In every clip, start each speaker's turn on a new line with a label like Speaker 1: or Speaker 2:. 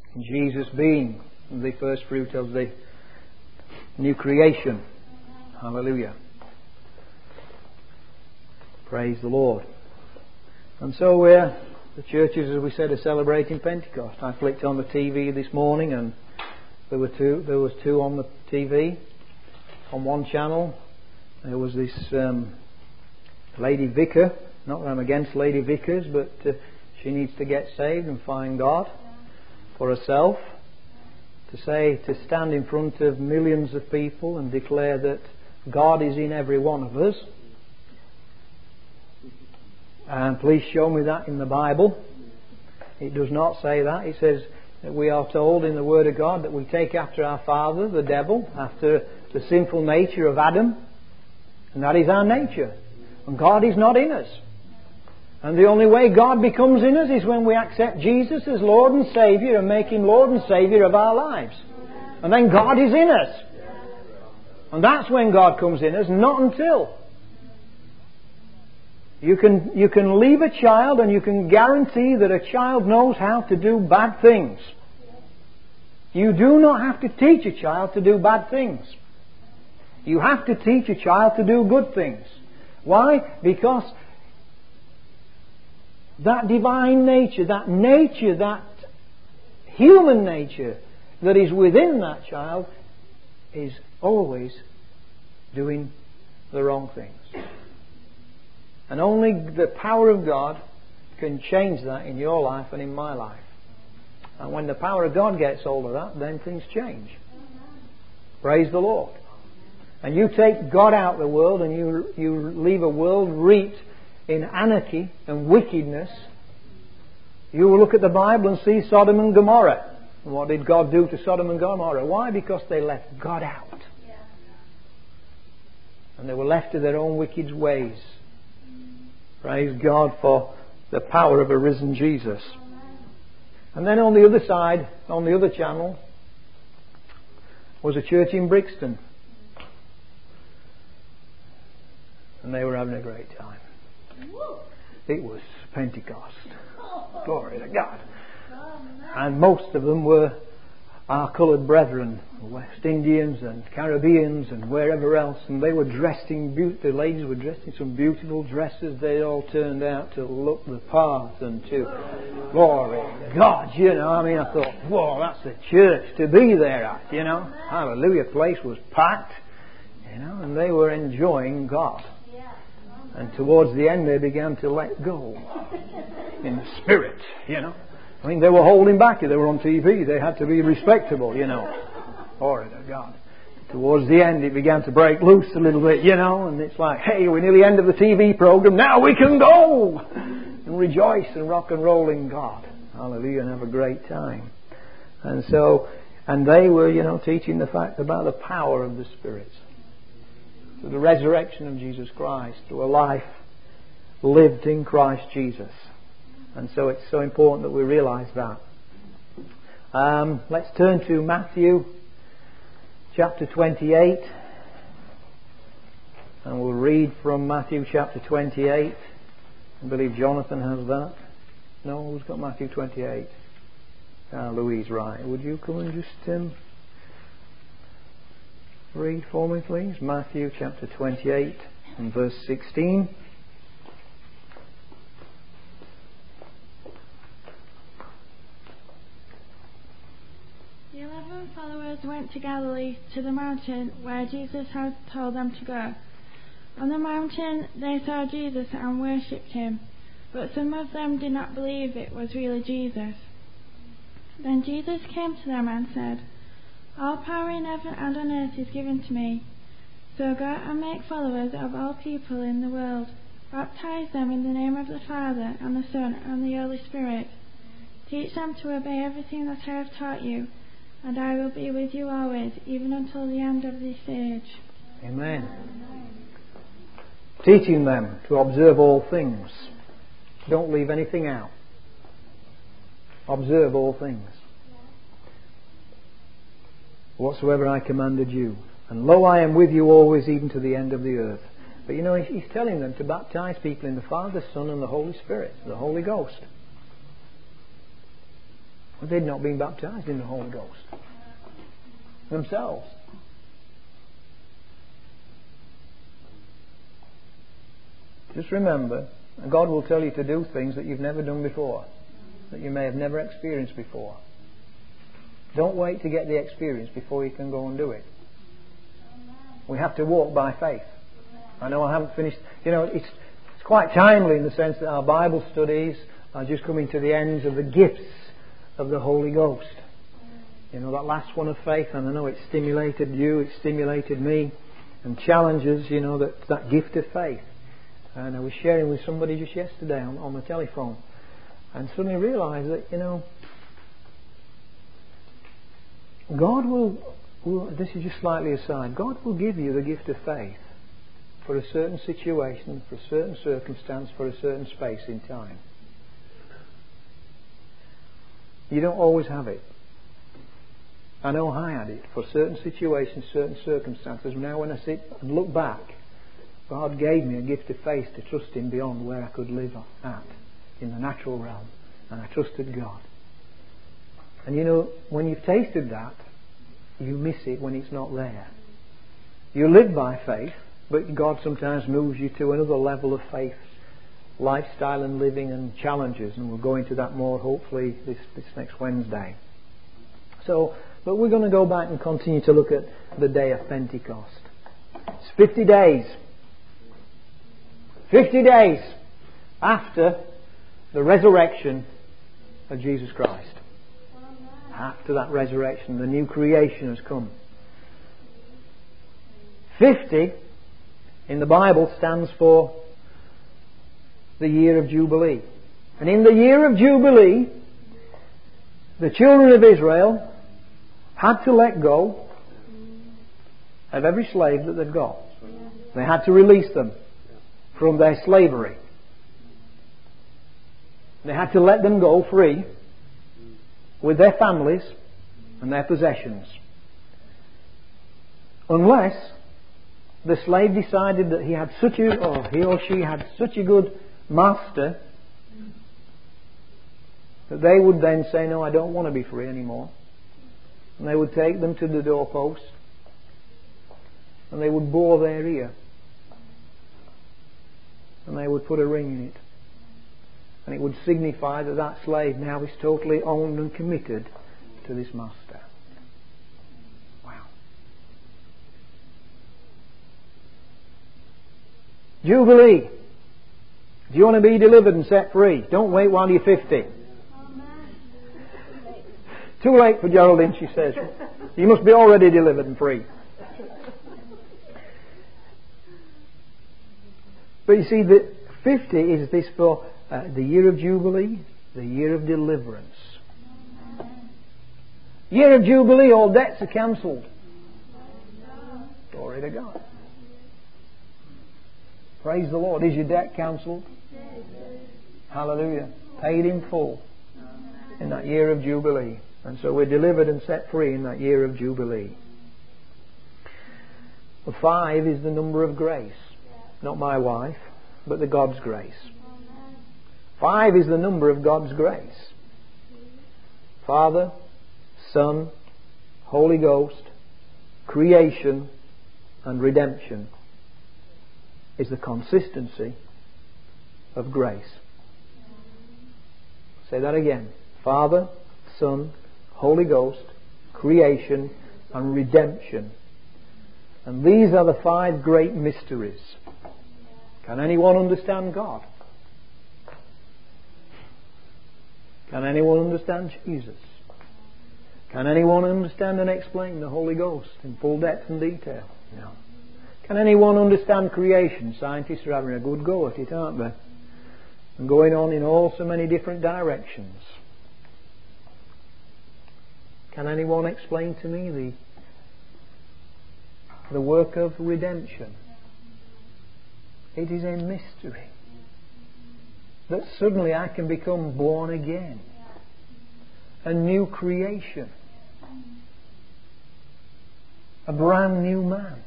Speaker 1: Jesus being the first fruit of the new creation. Hallelujah. Praise the Lord. And so the churches, as we said, are celebrating Pentecost. I flicked on the TV this morning and there was two on the TV. On one channel there was this lady vicar. Not that I'm against lady vicars, but she needs to get saved and find God for herself. To stand in front of millions of people and declare that God is in every one of us. And please show me that in the Bible. It does not say that. It says that we are told in the Word of God that we take after our father, the devil, after the sinful nature of Adam. And that is our nature. And God is not in us. And the only way God becomes in us is when we accept Jesus as Lord and Saviour and make Him Lord and Saviour of our lives. And then God is in us. And that's when God comes in us, not until. You can leave a child and you can guarantee that a child knows how to do bad things. You do not have to teach a child to do bad things. You have to teach a child to do good things. Why? Because that divine nature, that human nature that is within that child is always doing the wrong things. And only the power of God can change that in your life and in my life. And when the power of God gets hold of that, then things change. Praise the Lord. And you take God out of the world and you leave a world reaped in anarchy and wickedness. You will look at the Bible and see Sodom and Gomorrah. And what did God do to Sodom and Gomorrah? Why? Because they left God out. And they were left to their own wicked ways. Praise God for the power of a risen Jesus. And then on the other side, on the other channel, was a church in Brixton. And they were having a great time. It was Pentecost. Glory to God. And most of them were our coloured brethren, West Indians and Caribbeans and wherever else. And they were dressed in the ladies were dressed in some beautiful dresses. They all turned out to look the part and to glory to God, you know. I mean, I thought, whoa, that's the church to be there at, you know. Hallelujah. The place was packed, you know, and they were enjoying God. And towards the end they began to let go in the spirit, you know. I mean, they were holding back. They were on TV. They had to be respectable, you know. Glory to God. Towards the end it began to break loose a little bit, you know. And it's like, hey, we're near the end of the TV program. Now we can go and rejoice and rock and roll in God. Hallelujah. And have a great time. And they were, you know, teaching the fact about the power of the Spirit. Through the resurrection of Jesus Christ. Through a life lived in Christ Jesus. And so it's so important that we realise that. Let's turn to Matthew chapter 28. And we'll read from Matthew chapter 28. I believe Jonathan has that. No, who's got Matthew 28? Louise, right. Would you come and just read for me, please? Matthew chapter 28 and verse 16.
Speaker 2: The 11 followers went to Galilee, to the mountain where Jesus had told them to go. On the mountain they saw Jesus and worshipped Him, but some of them did not believe it was really Jesus. Then Jesus came to them and said, "All power in heaven and on earth is given to me. So go and make followers of all people in the world. Baptize them in the name of the Father and the Son and the Holy Spirit. Teach them to obey everything that I have taught you. And I will be with you always, even until the end of this age."
Speaker 1: Amen. Teaching them to observe all things. Don't leave anything out. Observe all things. Whatsoever I commanded you. And lo, I am with you always, even to the end of the earth. But you know, He's telling them to baptize people in the Father, Son and the Holy Spirit, the Holy Ghost. But they'd not been baptized in the Holy Ghost themselves. Just remember, God will tell you to do things that you've never done before, that you may have never experienced before. Don't wait to get the experience before you can go and do it. We have to walk by faith. I know I haven't finished. It's quite timely in the sense that our Bible studies are just coming to the ends of the gifts of the Holy Ghost. That last one of faith, and I know it stimulated you, it stimulated me, and challenges, that gift of faith. And I was sharing with somebody just yesterday on the telephone, and suddenly realised that, God will, this is just slightly aside, God will give you the gift of faith for a certain situation, for a certain circumstance, for a certain space in time. You don't always have it. I know I had it for certain situations, certain circumstances. Now when I sit and look back, God gave me a gift of faith to trust Him beyond where I could live at in the natural realm. And I trusted God. And when you've tasted that, you miss it when it's not there. You live by faith, but God sometimes moves you to another level of faith, lifestyle and living and challenges. And we'll go into that more hopefully this next Wednesday. But we're going to go back and continue to look at the day of Pentecost. It's 50 days. 50 days after the resurrection of Jesus Christ. After that resurrection, the new creation has come. 50 in the Bible stands for the year of Jubilee. And in the year of Jubilee, the children of Israel had to let go of every slave that they've got. They had to release them from their slavery. They had to let them go free with their families and their possessions. Unless the slave decided that he or she had such a good master that they would then say, no, I don't want to be free anymore. And they would take them to the doorpost and they would bore their ear. And they would put a ring in it. And it would signify that that slave now is totally owned and committed to this master. Wow. Jubilee. Do you want to be delivered and set free? Don't wait while you're 50. Too late for Geraldine, she says. You must be already delivered and free. But you see, the 50 is this for the year of Jubilee, the year of deliverance. Year of Jubilee, all debts are cancelled. Glory to God. Praise the Lord. Is your debt cancelled? Hallelujah. Paid in full in that year of Jubilee. And so we're delivered and set free in that year of Jubilee. Well, 5 is the number of grace. Not my wife, but the God's grace. 5 is the number of God's grace. Father, Son, Holy Ghost, creation and redemption is the consistency of grace. Say that again. Father, Son, Holy Ghost, creation and redemption. And these are the 5 great mysteries. Can anyone understand God? Can anyone understand Jesus? Can anyone understand and explain the Holy Ghost in full depth and detail? No. Can anyone understand creation? Scientists are having a good go at it, aren't they? And going on in all so many different directions. Can anyone explain to me the work of redemption? It is a mystery. That suddenly I can become born again. A new creation. A brand new man.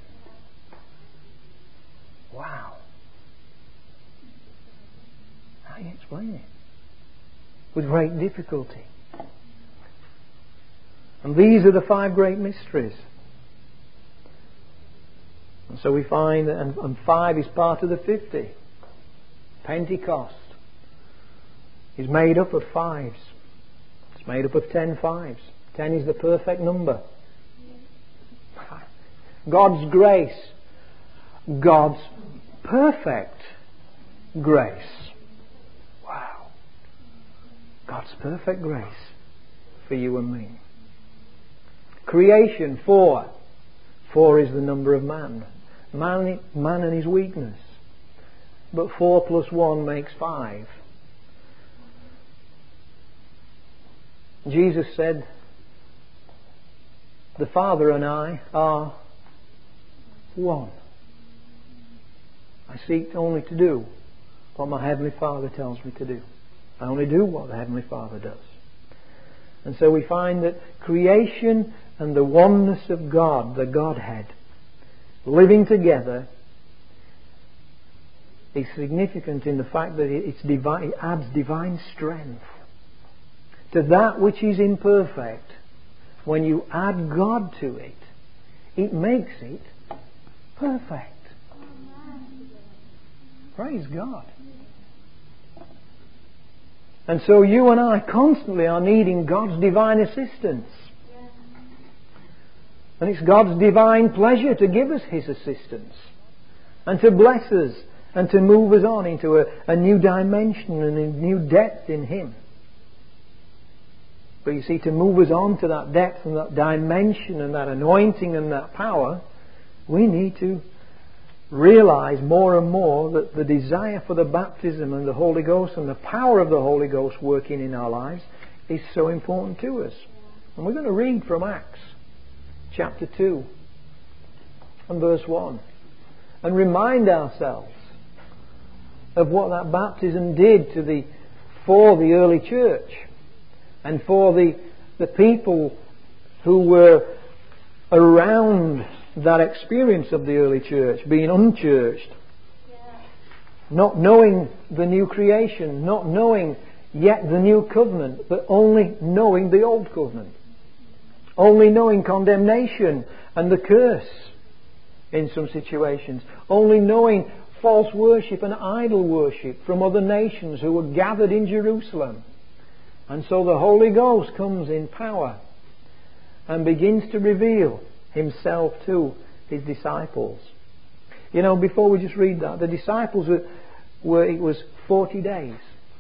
Speaker 1: Wow. How do you explain it? With great difficulty. And these are the 5 great mysteries. And so we find that, and 5 is part of the 50. Pentecost is made up of 5s. It's made up of 10 5s. 10 is the perfect number. God's grace. God's perfect grace. Wow. God's perfect grace for you and me. Creation, 4. 4 is the number of man. Man and his weakness. But 4 plus 1 makes 5. Jesus said, the Father and I are one. I seek only to do what my Heavenly Father tells me to do. I only do what the Heavenly Father does. And so we find that creation and the oneness of God, the Godhead, living together is significant in the fact that it adds divine strength to that which is imperfect. When you add God to it, it makes it perfect. Praise God. And so you and I constantly are needing God's divine assistance. And it's God's divine pleasure to give us His assistance and to bless us and to move us on into a new dimension and a new depth in Him. But you see, to move us on to that depth and that dimension and that anointing and that power, we need to realize more and more that the desire for the baptism and the Holy Ghost and the power of the Holy Ghost working in our lives is so important to us. And we're going to read from Acts chapter 2 and verse 1 and remind ourselves of what that baptism did for the early church and for the people who were around that experience of the early church, being unchurched, not knowing the new creation, not knowing yet the new covenant, but only knowing the old covenant, only knowing condemnation and the curse in some situations, only knowing false worship and idol worship from other nations who were gathered in Jerusalem. And so the Holy Ghost comes in power and begins to reveal Himself to His disciples. You know, before we just read that, the disciples it was 40 days.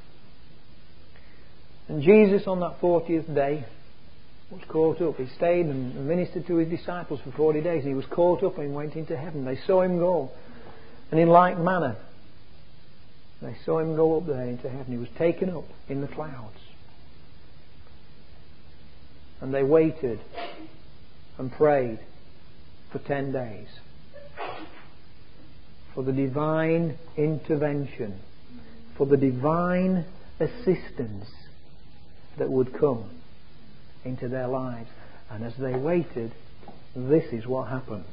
Speaker 1: And Jesus on that 40th day was caught up. He stayed and ministered to His disciples for 40 days. He was caught up and went into heaven. They saw Him go. And in like manner, they saw Him go up there into heaven. He was taken up in the clouds. And they waited and prayed for 10 days for the divine intervention, for the divine assistance that would come into their lives. And as they waited, this is what happened.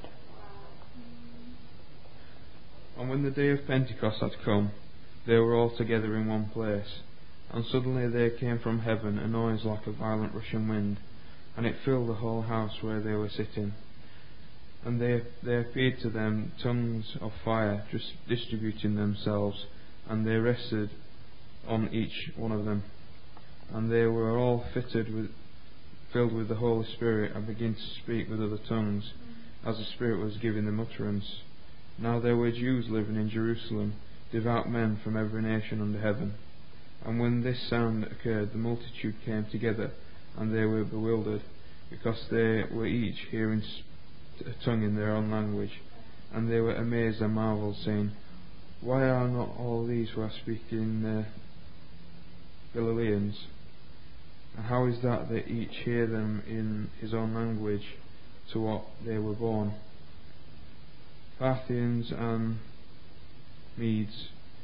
Speaker 3: And when the day of Pentecost had come, they were all together in one place. And suddenly there came from heaven a noise like a violent rushing wind, and it filled the whole house where they were sitting. And there appeared to them tongues of fire, just distributing themselves, and they rested on each one of them. And they were all filled with the Holy Spirit, and began to speak with other tongues, as the Spirit was giving them utterance. Now there were Jews living in Jerusalem, devout men from every nation under heaven. And when this sound occurred, the multitude came together, and they were bewildered, because they were each hearing a tongue in their own language. And they were amazed and marvelled, saying, Why are not all these who are speaking Galileans? And how is that they each hear them in his own language, to what they were born? Parthians and Medes,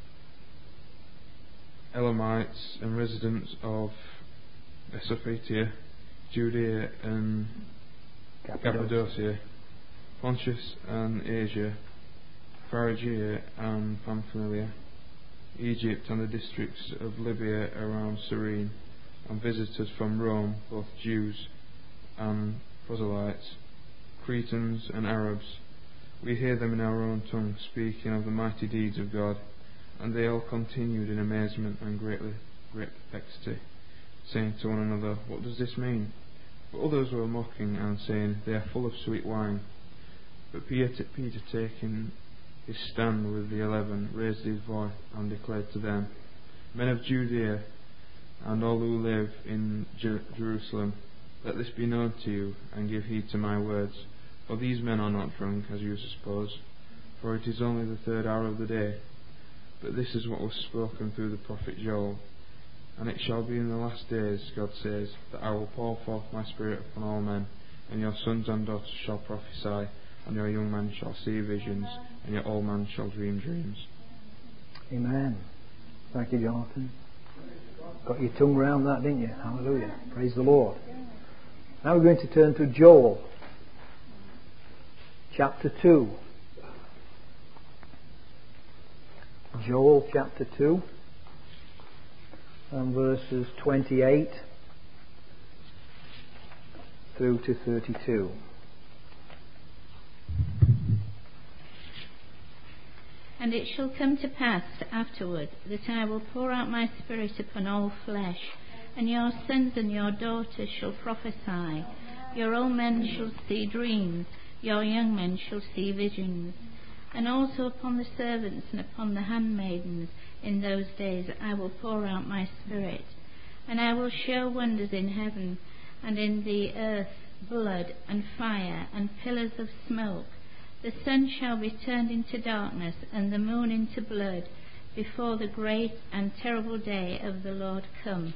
Speaker 3: Elamites and residents of Mesopotamia, Judea and Cappadocia, Pontus and Asia, Phrygia and Pamphylia, Egypt and the districts of Libya around Cyrene, and visitors from Rome, both Jews and proselytes, Cretans and Arabs. We hear them in our own tongue speaking of the mighty deeds of God. And they all continued in amazement and great perplexity, saying to one another, What does this mean? But others were mocking and saying, They are full of sweet wine. But Peter taking his stand with the 11, raised his voice and declared to them, Men of Judea, and all who live in Jerusalem, let this be known to you, and give heed to my words. For these men are not drunk, as you suppose, for it is only the 3rd hour of the day. But this is what was spoken through the prophet Joel. And it shall be in the last days, God says, that I will pour forth my Spirit upon all men, and your sons and daughters shall prophesy, and your young men shall see visions, and your old men shall dream dreams.
Speaker 1: Amen. Thank you, Jonathan. Got your tongue round that, didn't you? Hallelujah. Praise the Lord. Now we're going to turn to Joel, chapter 2. Joel chapter 2 and verses 28 through to 32.
Speaker 4: And it shall come to pass afterward that I will pour out my Spirit upon all flesh, and your sons and your daughters shall prophesy, your old men shall see dreams, your young men shall see visions. And also upon the servants and upon the handmaidens in those days I will pour out my Spirit. And I will show wonders in heaven and in the earth, blood and fire and pillars of smoke. The sun shall be turned into darkness and the moon into blood before the great and terrible day of the Lord come.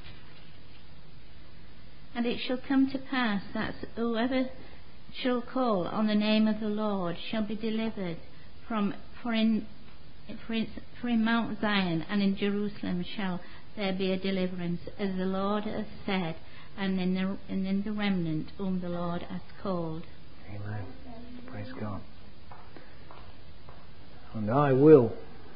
Speaker 4: And it shall come to pass that whoever shall call on the name of the Lord shall be delivered. For in Mount Zion and in Jerusalem shall there be a deliverance, as the Lord hath said, and in the remnant whom the Lord hath called.
Speaker 1: Amen. Praise God. And I will.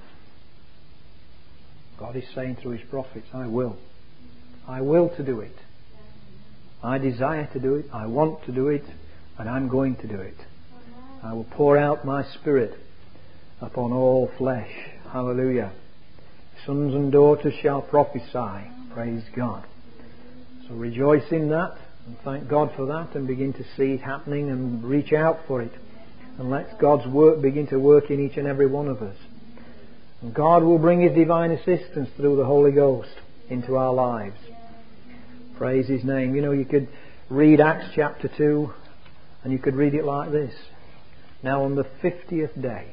Speaker 1: God is saying through His prophets, I will. I will to do it. I desire to do it. I want to do it. And I'm going to do it. I will pour out my Spirit upon all flesh. Hallelujah. Sons and daughters shall prophesy. Praise God. So rejoice in that and thank God for that and begin to see it happening and reach out for it. And let God's work begin to work in each and every one of us. And God will bring His divine assistance through the Holy Ghost into our lives. Praise His name. You know, you could read Acts chapter 2 and you could read it like this. Now on the 50th day,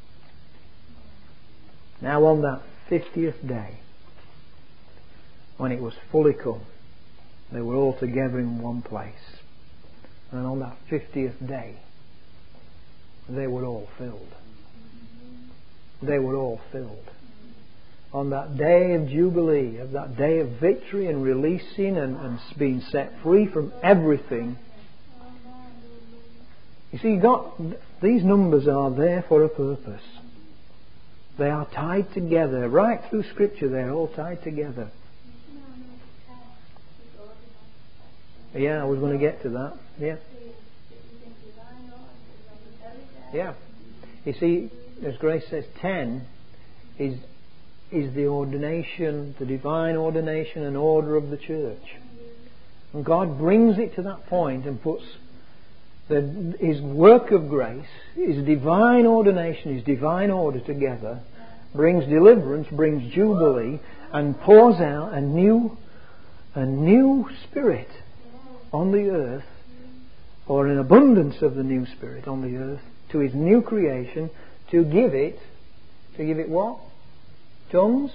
Speaker 1: now on that 50th day, when it was fully come, they were all together in one place. And on that 50th day, they were all filled. They were all filled. On that day of Jubilee, of that day of victory and releasing and being set free from everything. You see, these numbers are there for a purpose. They are tied together. Right through Scripture, they're all tied together. Yeah, I was going to get to that. Yeah. Yeah. You see, as Grace says, 10 is the ordination, the divine ordination and order of the church. And God brings it to that point and puts His work of grace, His divine ordination, His divine order together, brings deliverance, brings jubilee, and pours out a new Spirit on the earth, or an abundance of the new Spirit on the earth, to His new creation, to give it what? Tongues?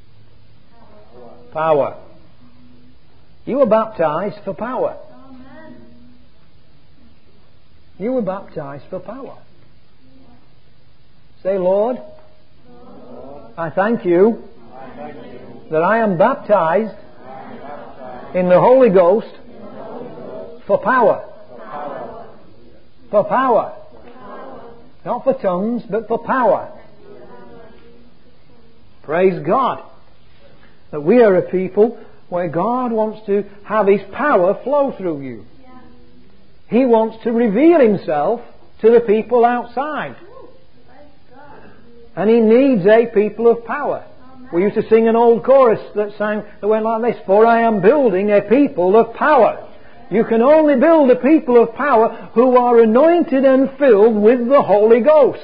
Speaker 1: Power. You were baptized for power. You were baptized for power. Say, Lord, I thank you that I am baptized in the Holy Ghost for power. For power. Not for tongues, but for power. Praise God. That we are a people where God wants to have His power flow through you. He wants to reveal Himself to the people outside. And He needs a people of power. We used to sing an old chorus that went like this: "For I am building a people of power." You can only build a people of power who are anointed and filled with the Holy Ghost.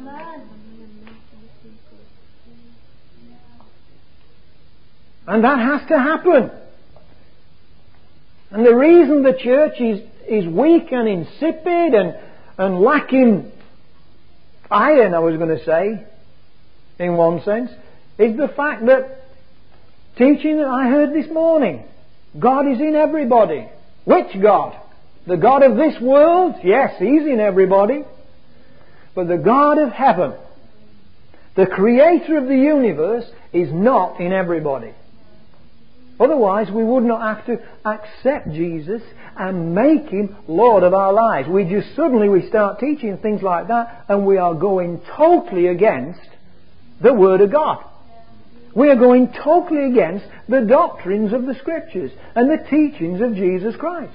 Speaker 1: And that has to happen. And the reason the church is weak and insipid and lacking iron, I was going to say, in one sense, is the fact that teaching that I heard this morning, God is in everybody. Which God? The God of this world? Yes, He's in everybody. But the God of heaven, the Creator of the universe, is not in everybody. Otherwise we would not have to accept Jesus and make Him Lord of our lives. We start teaching things like that, and we are going totally against the Word of God. We are going totally against the doctrines of the Scriptures and the teachings of Jesus Christ.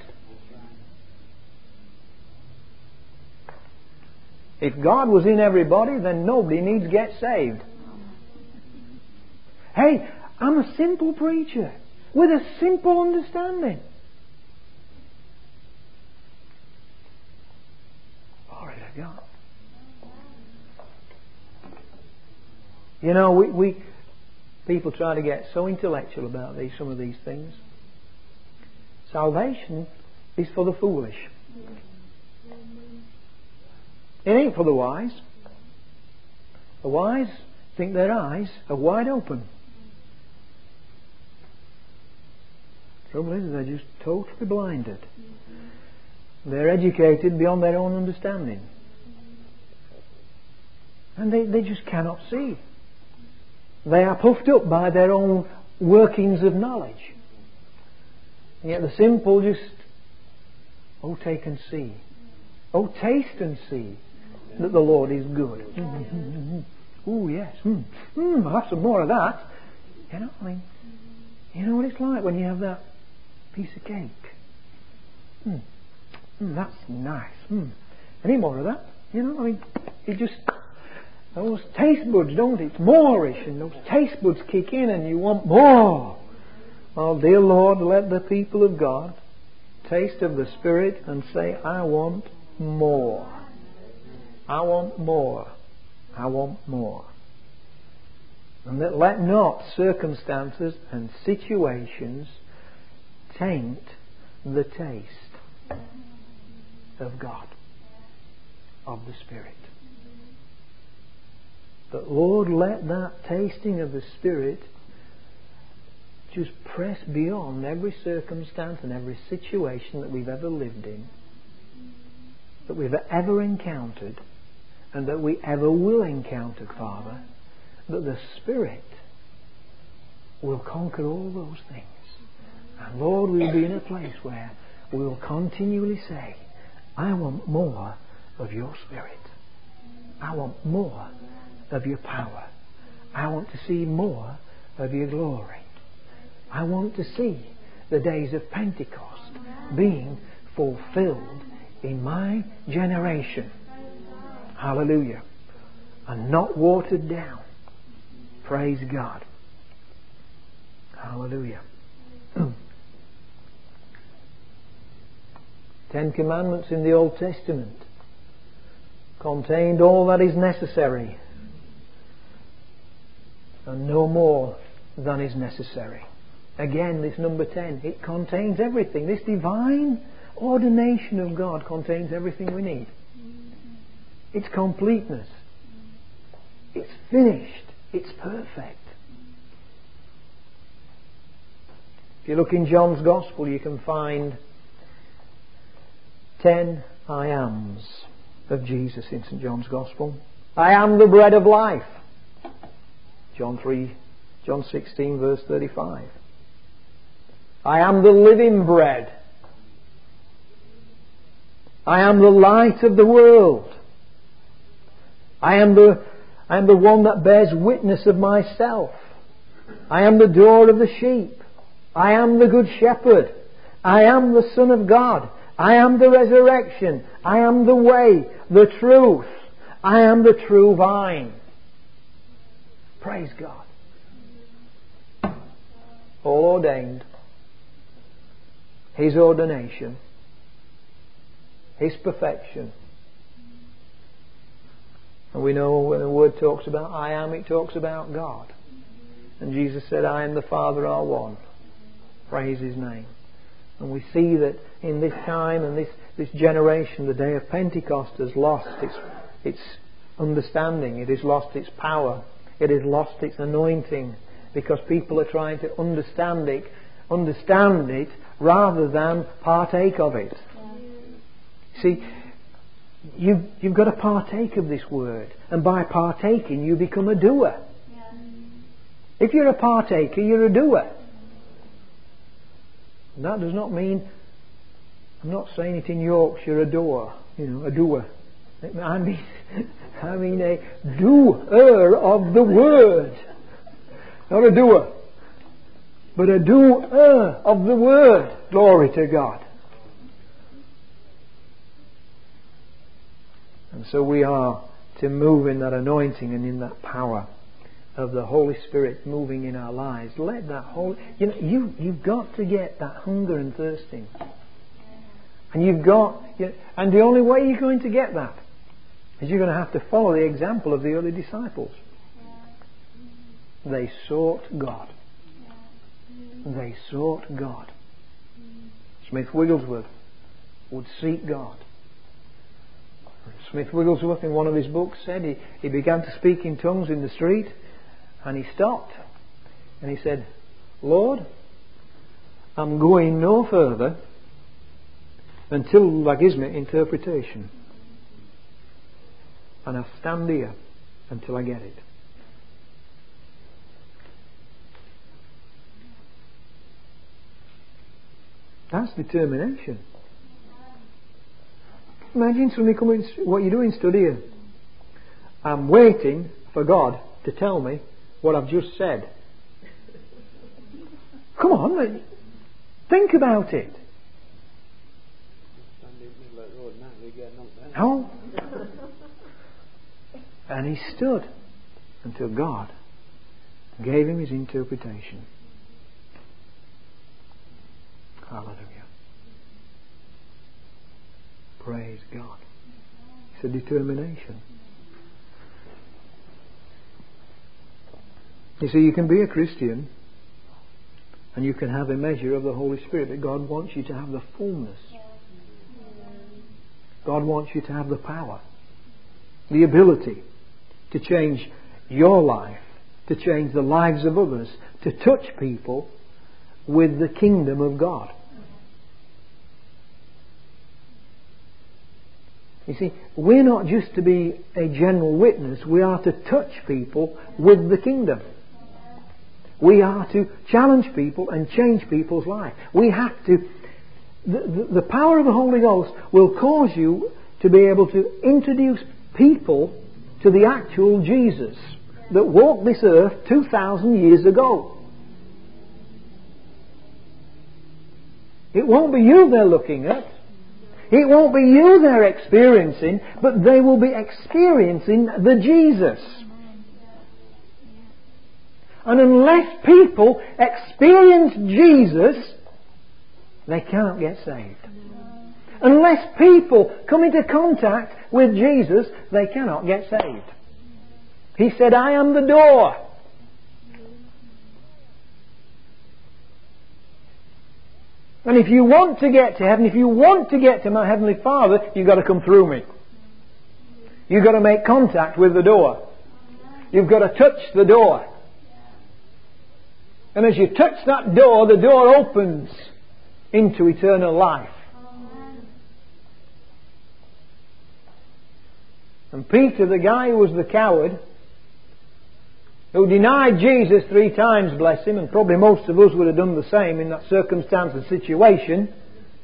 Speaker 1: If God was in everybody, then nobody needs to get saved. Hey, I'm a simple preacher with a simple understanding. Glory to God. You know, we people try to get so intellectual about some of these things. Salvation is for the foolish. It ain't for the wise. The wise think their eyes are wide open. The trouble is, they're just totally blinded. They're educated beyond their own understanding. And they just cannot see. They are puffed up by their own workings of knowledge. And yet the simple just, oh, take and see. Oh, taste and see that the Lord is good. Oh, yes. I'll have some more of that. You know, I mean, you know what it's like when you have that piece of cake. That's nice. Any more of that? You know, I mean, it just... Those taste buds, don't it? It's moreish, and those taste buds kick in and you want more. Oh, dear Lord, let the people of God taste of the Spirit and say, I want more. I want more. I want more. And that let not circumstances and situations taint the taste of God, of the Spirit. But Lord, let that tasting of the Spirit just press beyond every circumstance and every situation that we've ever lived in, that we've ever encountered, and that we ever will encounter, Father, that the Spirit will conquer all those things. And Lord, we'll be in a place where we'll continually say, I want more of your Spirit. I want more of your power. I want to see more of your glory. I want to see the days of Pentecost being fulfilled in my generation. Hallelujah. And not watered down. Praise God. Hallelujah. 10 Commandments in the Old Testament contained all that is necessary and no more than is necessary. Again, this number 10, it contains everything. This divine ordination of God contains everything we need. It's completeness. It's finished. It's perfect. If you look in John's Gospel, you can find 10 I ams of Jesus in St. John's Gospel. I am the bread of life. John 16 verse 35. I am the living bread. I am the light of the world. I am the one that bears witness of myself. I am the door of the sheep. I am the good shepherd. I am the Son of God. I am the resurrection. I am the way, the truth. I am the true vine. Praise God. All ordained. His ordination. His perfection. And we know when the Word talks about I am, it talks about God. And Jesus said, I and the Father are one. Praise His name. And we see that in this time and this generation, the day of Pentecost has lost its understanding. It has lost its power. It has lost its anointing. Because people are trying to understand it rather than partake of it. See, you've got to partake of this Word. And by partaking, you become a doer. If you're a partaker, you're a doer. And that does not mean, I'm not saying it in Yorkshire, a doer. A doer. I mean a doer of the Word. Not a doer, but a doer of the Word. Glory to God. And so we are to move in that anointing and in that power of the Holy Spirit moving in our lives. Let that you've got to get that hunger and thirsting. And and the only way you're going to get that is you're going to have to follow the example of the early disciples. They sought God. They sought God. Smith Wigglesworth would seek God. Smith Wigglesworth in one of his books said he began to speak in tongues in the street, and he stopped and he said, Lord, I'm going no further until Thou gives me interpretation. And I'll stand here until I get it. That's determination. Imagine somebody coming, what you're doing, studying. I'm waiting for God to tell me what I've just said. Come on, think about it. No. And he stood until God gave him his interpretation. Hallelujah. Praise God. It's a determination. You see, you can be a Christian and you can have a measure of the Holy Spirit, but God wants you to have the fullness. God wants you to have the power, the ability to change your life, to change the lives of others, to touch people with the kingdom of God. You see, we're not just to be a general witness, we are to touch people with the kingdom. We are to challenge people and change people's life. We have to. The power of the Holy Ghost will cause you to be able to introduce people to the actual Jesus that walked this earth 2,000 years ago. It won't be you they're looking at. It won't be you they're experiencing, but they will be experiencing the Jesus. And unless people experience Jesus, they cannot get saved. Unless people come into contact with Jesus, they cannot get saved. He said, I am the door. And if you want to get to heaven, if you want to get to my Heavenly Father, you've got to come through me. You've got to make contact with the door. You've got to touch the door. And as you touch that door, the door opens into eternal life. And Peter, the guy who was the coward, who denied Jesus 3 times, bless him, and probably most of us would have done the same in that circumstance and situation,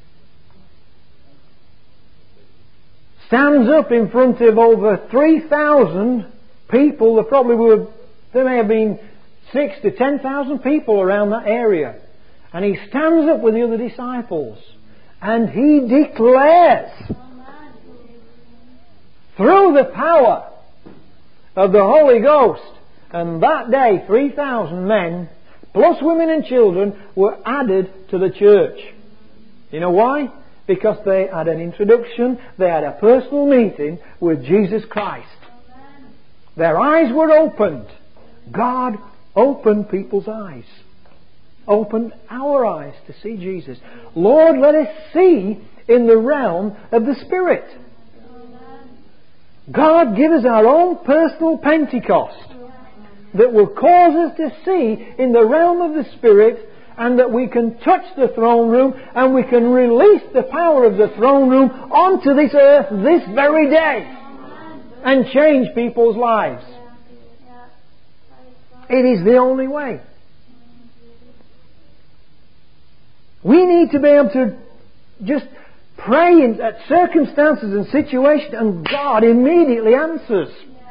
Speaker 1: stands up in front of over 3,000 people. There may have been 6,000 to 10,000 people around that area. And he stands up with the other disciples And He declares, through the power of the Holy Ghost, and that day 3,000 men, plus women and children, were added to the church. You know why? Because they had an introduction, they had a personal meeting with Jesus Christ. Their eyes were opened. God opened people's eyes. Opened our eyes to see Jesus. Lord, let us see in the realm of the Spirit. God, give us our own personal Pentecost that will cause us to see in the realm of the Spirit, and that we can touch the throne room and we can release the power of the throne room onto this earth this very day and change people's lives. It is the only way. We need to be able to just pray in at circumstances and situations, and God immediately answers.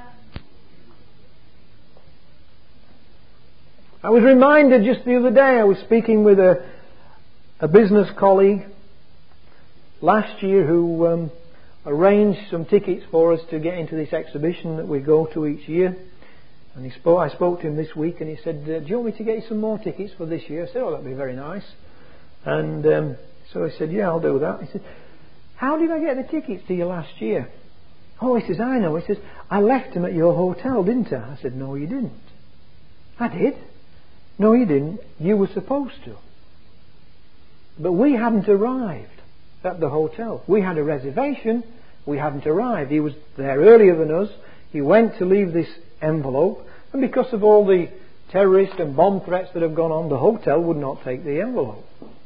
Speaker 1: I was reminded just the other day, I was speaking with a business colleague last year who arranged some tickets for us to get into this exhibition that we go to each year. And I spoke to him this week, and he said, do you want me to get you some more tickets for this year? I said, oh, that'd be very nice. And so he said, yeah, I'll do that. He said, how did I get the tickets to you last year? Oh, he says, I know. He says, I left them at your hotel, didn't I? I said, no, you didn't. I did. No, you didn't. You were supposed to. But we hadn't arrived at the hotel. We had a reservation. We hadn't arrived. He was there earlier than us. He went to leave this envelope, and because of all the terrorist and bomb threats that have gone on, the hotel would not take the envelope.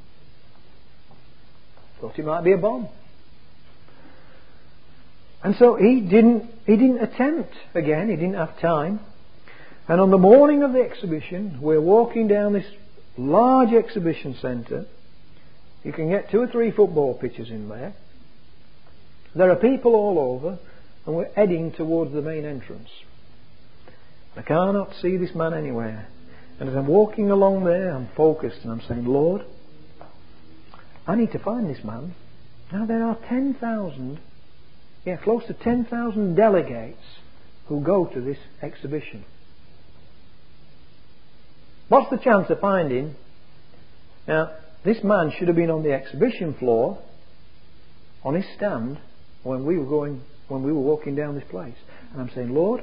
Speaker 1: Thought it might be a bomb. And so he didn't attempt again. He didn't have time. And on the morning of the exhibition, we're walking down this large exhibition centre. You can get 2 or 3 football pitches in there. There are people all over, and we're heading towards the main entrance. I cannot see this man anywhere. And as I'm walking along there, I'm focused and I'm saying, Lord, I need to find this man. Now there are 10,000, close to 10,000 delegates who go to this exhibition. What's the chance of finding? Now, this man should have been on the exhibition floor, on his stand, when we were walking down this place. And I'm saying, Lord,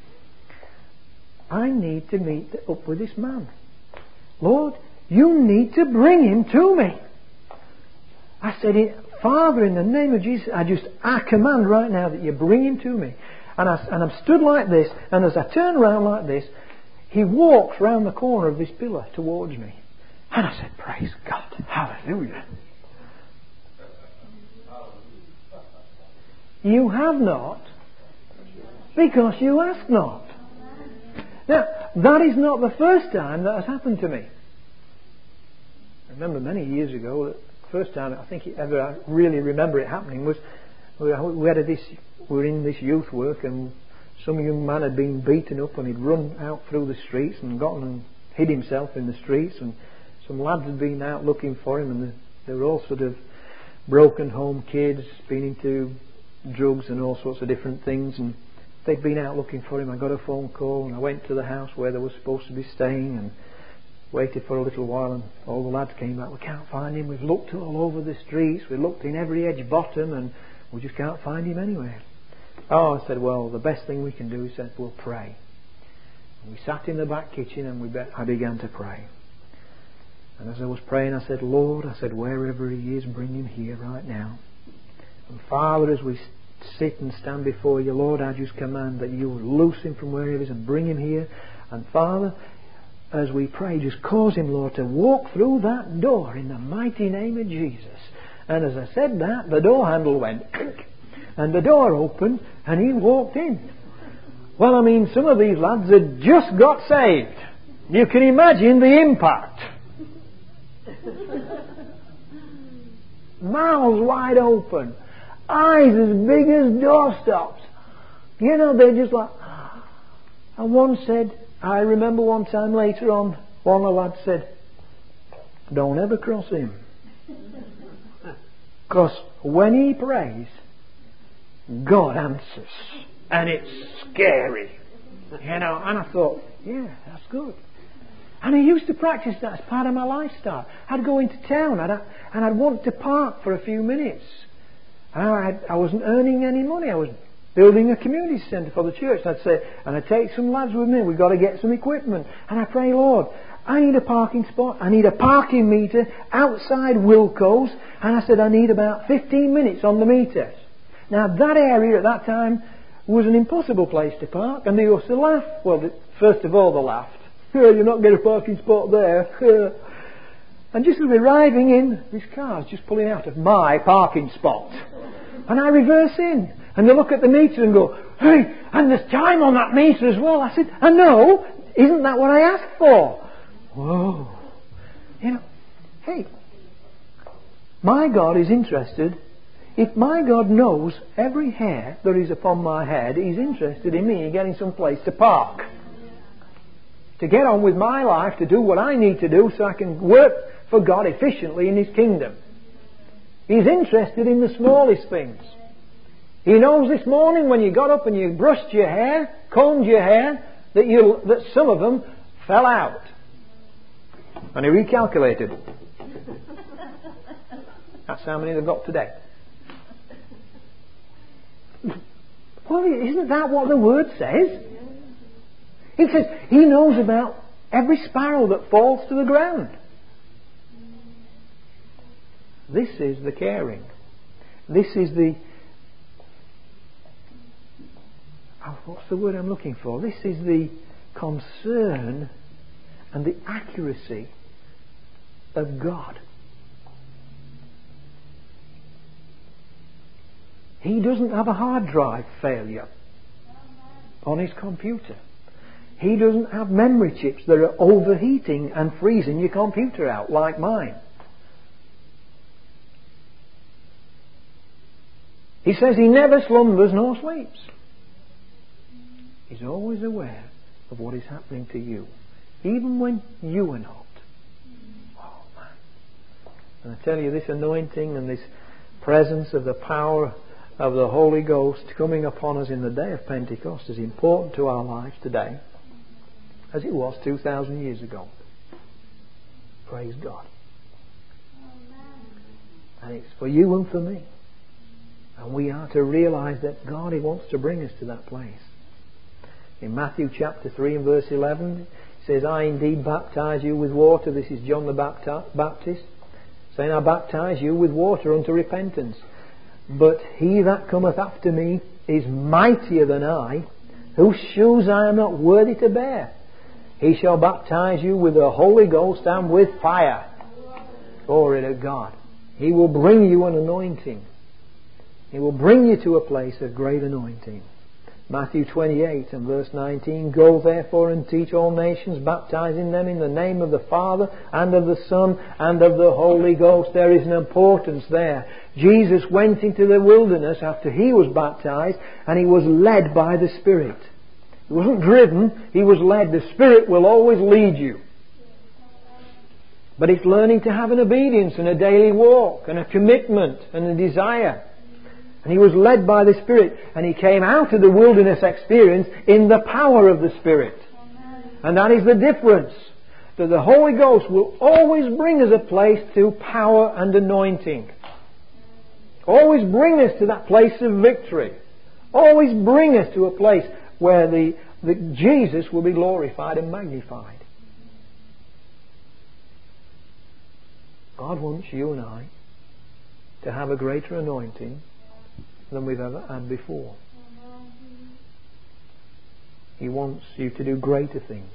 Speaker 1: I need to meet up with this man. Lord, you need to bring him to me. I said, Father, in the name of Jesus, I command right now that you bring him to me. And I'm stood like this, and as I turn around like this, he walks round the corner of this pillar towards me. And I said, praise God, hallelujah. You have not, because you ask not. Now, that is not the first time that has happened to me. I remember many years ago, the first time I think I really remember it happening was we were in this youth work, and some young man had been beaten up and he'd run out through the streets and gotten and hid himself in the streets, and some lads had been out looking for him, and they were all sort of broken home kids, been into drugs and all sorts of different things, and they'd been out looking for him. I got a phone call and I went to the house where they were supposed to be staying and waited for a little while, and all the lads came back. We can't find him. We've looked all over the streets. We've looked in every edge bottom, and we just can't find him anywhere. Oh, I said, well, the best thing we can do, he said, we'll pray. And we sat in the back kitchen and I began to pray. And as I was praying, I said, Lord, I said, wherever he is, bring him here right now. And Father, as we sit and stand before you, Lord, I just command that you loose him from wherever he is and bring him here. And Father, as we pray, just cause him, Lord, to walk through that door in the mighty name of Jesus. And as I said that, the door handle went clink, and the door opened, and he walked in. Well, I mean, some of these lads had just got saved. You can imagine the impact. Mouths wide open, eyes as big as doorstops. You know, they're just like... And one said, I remember one time later on, one of the lads said, don't ever cross him. Because when he prays, God answers. And it's scary. You know, and I thought, yeah, that's good. And I used to practice that as part of my lifestyle. I'd go into town and I'd want to park for a few minutes. And I wasn't earning any money. I was building a community centre for the church. And I'd say, and I'd take some lads with me. We've got to get some equipment. And I pray, Lord, I need a parking spot. I need a parking meter outside Wilco's. And I said, I need about 15 minutes on the meter. Now that area at that time was an impossible place to park. And they used to laugh. Well, first of all they laughed. You're not getting a parking spot there. And just as we're arriving in, this car's just pulling out of my parking spot. And I reverse in. And they look at the meter and go, hey, and there's time on that meter as well. I said, I know. Isn't that what I asked for? Whoa. You know, hey, my God is interested. If my God knows every hair that is upon my head, He's interested in me getting some place to park. To get on with my life, to do what I need to do so I can work for God efficiently in His kingdom. He's interested in the smallest things. He knows this morning when you got up and you brushed your hair, combed your hair, that some of them fell out. And He recalculated. That's how many they've got today. Well, isn't that what the Word says? It says He knows about every sparrow that falls to the ground. This is the caring. This is the... what's the word I'm looking for? This is the concern and the accuracy of God. He doesn't have a hard drive failure on His computer. He doesn't have memory chips that are overheating and freezing your computer out like mine. He says He never slumbers nor sleeps. He's always aware of what is happening to you, even when you are not. Oh man. And I tell you, this anointing and this presence of the power of the Holy Ghost coming upon us in the day of Pentecost is important to our lives today, as it was 2,000 years ago. Praise God. And it's for you and for me. And we are to realise that God, He wants to bring us to that place. In Matthew chapter 3 and verse 11, it says, I indeed baptize you with water. This is John the Baptist, saying, I baptize you with water unto repentance. But He that cometh after me is mightier than I, whose shoes I am not worthy to bear. He shall baptize you with the Holy Ghost and with fire. Glory to God. He will bring you an anointing. He will bring you to a place of great anointing. Matthew 28 and verse 19, Go therefore and teach all nations, baptizing them in the name of the Father and of the Son and of the Holy Ghost. There is an importance there. Jesus went into the wilderness after He was baptized, and He was led by the Spirit. He wasn't driven, He was led. The Spirit will always lead you. But it's learning to have an obedience and a daily walk and a commitment and a desire. And He was led by the Spirit. And He came out of the wilderness experience in the power of the Spirit. And that is the difference. That the Holy Ghost will always bring us a place to power and anointing. Always bring us to that place of victory. Always bring us to a place where the Jesus will be glorified and magnified. God wants you and I to have a greater anointing than we've ever had before. He wants you to do greater things.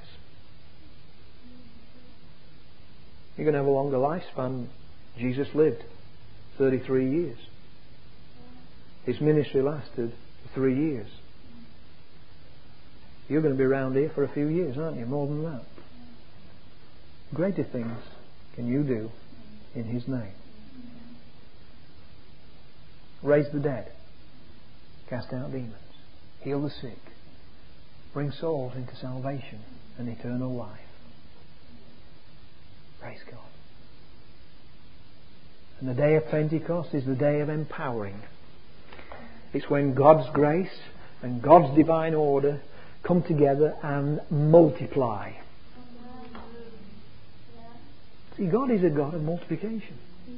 Speaker 1: You're going to have a longer lifespan. Jesus lived 33 years. His ministry lasted 3 years. You're going to be around here for a few years, aren't you? More than that. Greater things can you do in His name. Raise the dead. Cast out demons. Heal the sick. Bring souls into salvation and eternal life. Praise God. And the day of Pentecost is the day of empowering. It's when God's grace and God's divine order come together and multiply. See, God is a God of multiplication.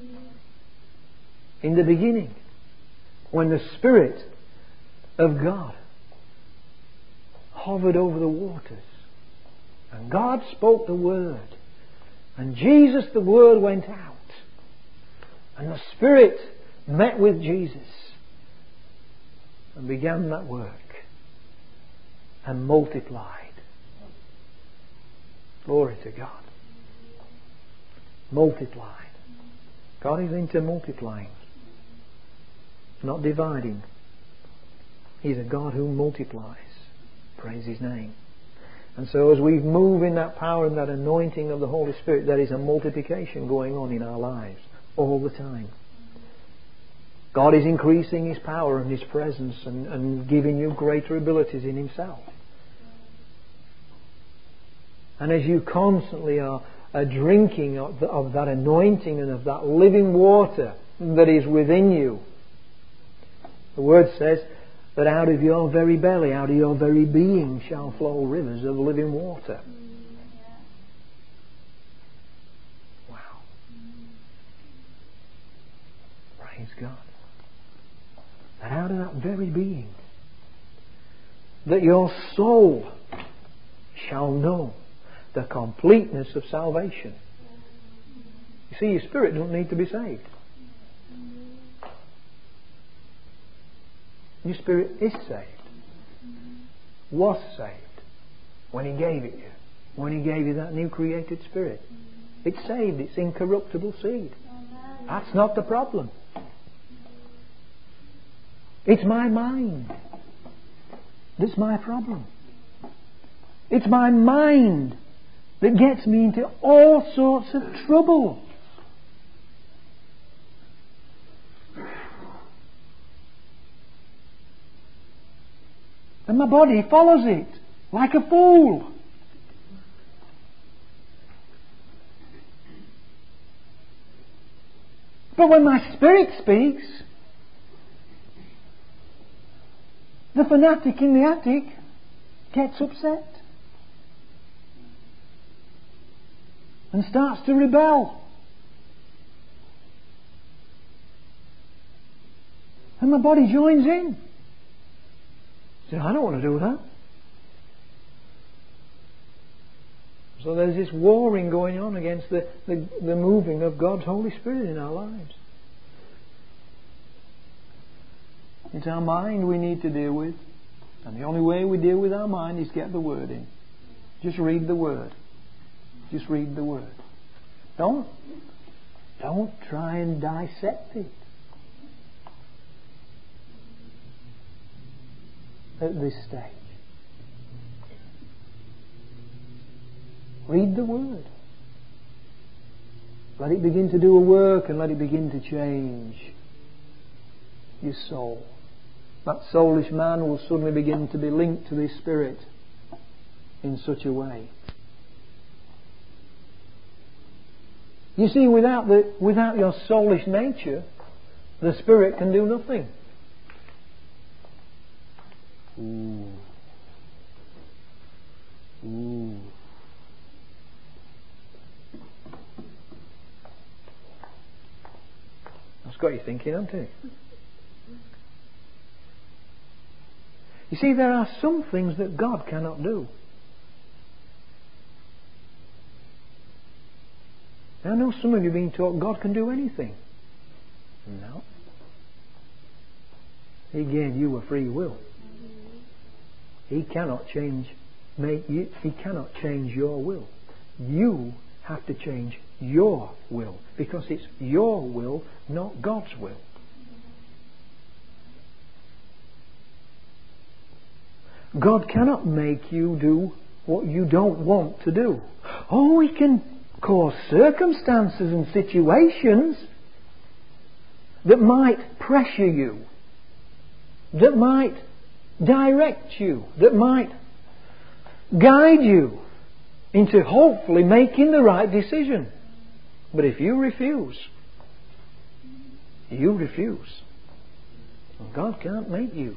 Speaker 1: In the beginning, when the Spirit of God hovered over the waters, and God spoke the Word, and Jesus the Word went out, and the Spirit met with Jesus and began that work and multiplied. Glory to God. Multiplied. God is into multiplying, not dividing. He's a God who multiplies. Praise His name. And so as we move in that power and that anointing of the Holy Spirit, there is a multiplication going on in our lives all the time. God is increasing His power and His presence and giving you greater abilities in Himself. And as you constantly are drinking of that anointing and of that living water that is within you, the Word says that out of your very belly, out of your very being shall flow rivers of living water. Wow. Praise God. That out of that very being, that your soul shall know the completeness of salvation. You see, your spirit doesn't need to be saved. Your spirit is saved. Was saved when He gave it you. When He gave you that new created spirit. It's saved. It's incorruptible seed. That's not the problem. It's my mind that's my problem. It's my mind that gets me into all sorts of trouble. And my body follows it like a fool. But when my spirit speaks, the fanatic in the attic gets upset and starts to rebel. And my body joins in. Says, I don't want to do that. So there's this warring going on against the moving of God's Holy Spirit in our lives. It's our mind we need to deal with. And the only way we deal with our mind is get the Word in. Just read the Word. Just read the Word. Don't try and dissect it at this stage. Read the Word. Let it begin to do a work and let it begin to change your soul. That soulish man will suddenly begin to be linked to this Spirit in such a way. You see, without your soulish nature, the Spirit can do nothing. Ooh. That's got you thinking, hasn't it? You see, there are some things that God cannot do. I know some of you being taught God can do anything. No. He gave you a free will. He cannot change your will. You have to change your will, because it's your will, not God's will. God cannot make you do what you don't want to do. Oh, He can cause circumstances and situations that might pressure you, that might direct you, that might guide you into hopefully making the right decision. But if you refuse, You refuse. God can't make you.